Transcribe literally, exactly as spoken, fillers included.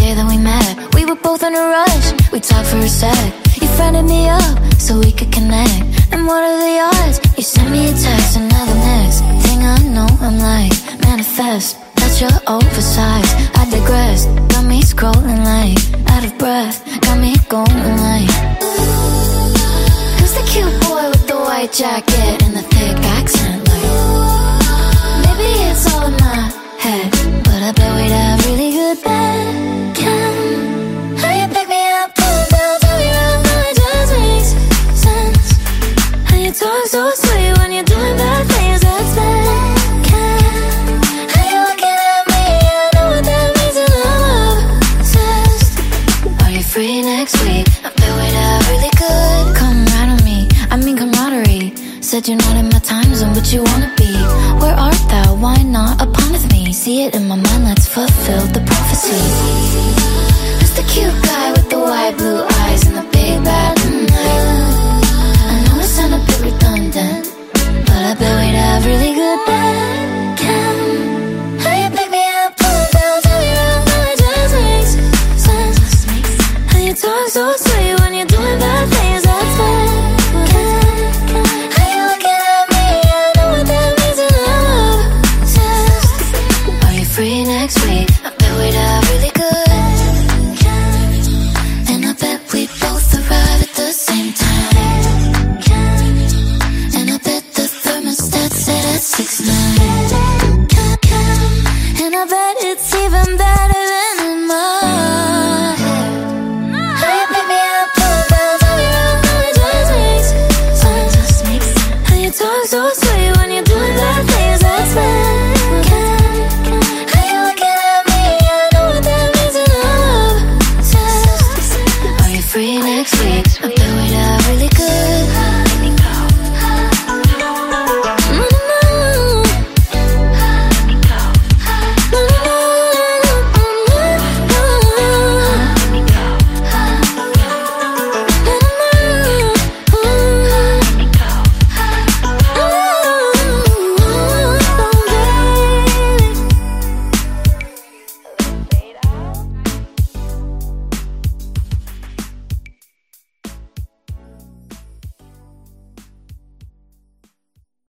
day that we met, we were both in a rush. We talked for a sec. You friended me up so we could connect. And what are the odds? You sent me a text, and now the next thing I know, I'm like, manifest. That's your oversized. I digress. Got me scrolling like out of breath. Got me going like, who's the cute boy with the white jacket and the thick accent? Like, maybe it's all in my head, but I bet we'd have really good bed chem. How you pick me up, pull me down, turn me around, now it just makes sense. How you talk so sweet when you're doing bad things, that's bad chem. How you looking at me, I know what that means, and I'm obsessed. Are you free next week? I bet we'd have really good camaraderie on me, I mean camaraderie. Said you're not in my time zone, but you wanna be. Where art thou? Why not upon with me? See it in my mind, let's fulfill the prophecy. Who's the cute guy with the white blue eyes and the big bad night? I know it sound a bit redundant, but I bet we'd have really good bed chem. How you pick me up, pull me down, turn me around, now it just makes sense. How you talk so sweet